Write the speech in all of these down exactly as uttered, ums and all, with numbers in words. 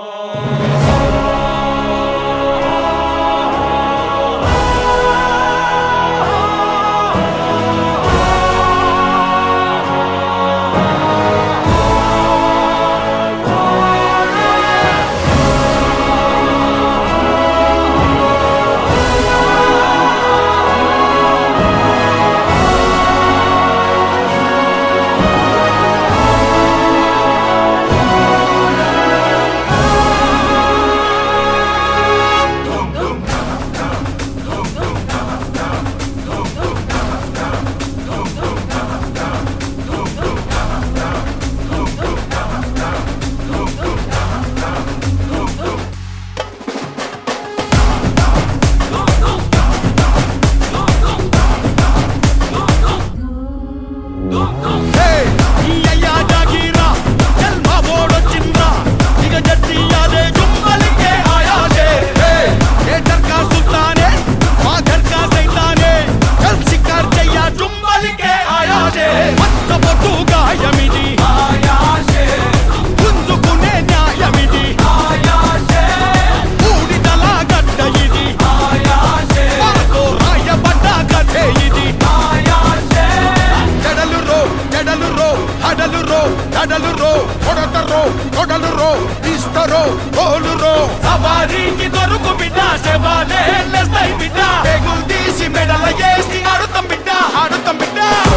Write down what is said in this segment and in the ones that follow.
సవారీకి దొరుకు బిడ్డ సేవాలే లేస్తాయి బిడ్డ పేగులు తీసి మెడల వేసి ఆడుతాం బిడ్డ ఆడుతాం బిడ్డ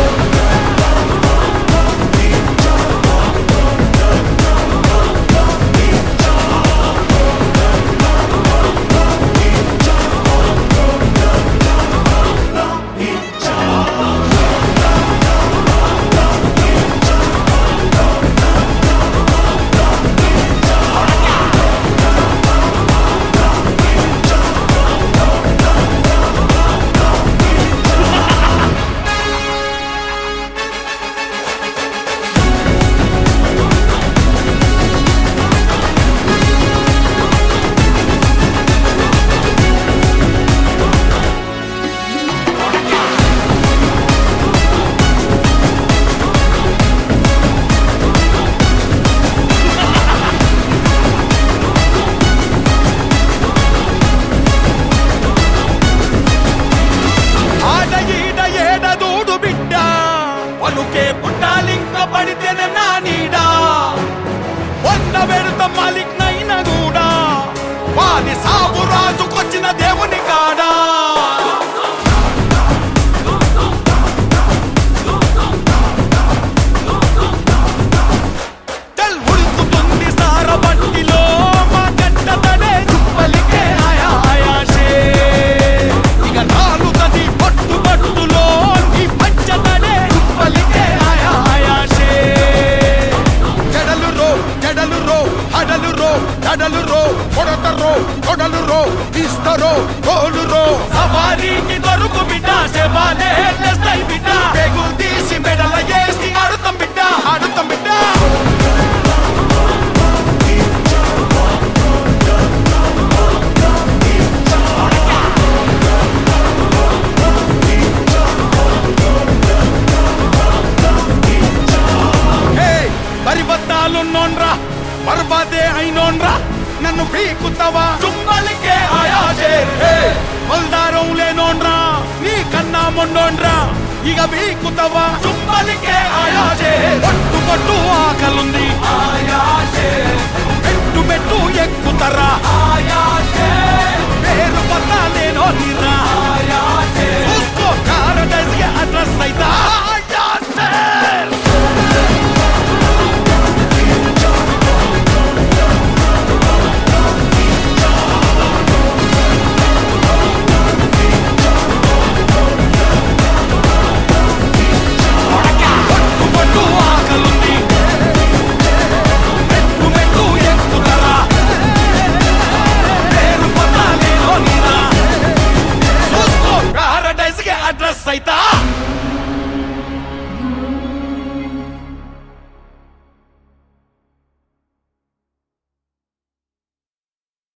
పలుకే పుట్టాలింక పడితేనే నా నీడా వంద వెళుత మాలిక్నైన కూడా వాని సాగు రాజుకొచ్చిన దేవుని కాడా చల్ ఉడుకుతుంది సారబట్టిలో మా గంటతనే చుప్పలికే ఆయా ఆయాషే ఇక నాలుగది పట్టు పట్టులో నీ పంచతనే చుప్పలికే ఆయా ఆయాషే జడలు రో జడలు రో హడలు రో దడలు రో కొడతరో కొడలు రో తీస్తరో గోలు రో సవారీకి దొరుకు బిడ్డ సేవాలే లేస్తాయి బిడ్డ పేగులు తీసి మెడల వేసి ఆడుతాం బిడ్డ ఆడుతాం బిడ్డ పరిబద్ధాలున్నోన్రా బర్బాదే అయినోన్రా నన్ను పీకుతావా చుమ్మలికే ఆయాజే బల్దారం లేనోన్రా నీ కన్నా మొండోన్రా ఇక పీకుతావా చుమ్మలికే ఆయాజే పట్టు పట్టు ఆకలుంది ఆయాజే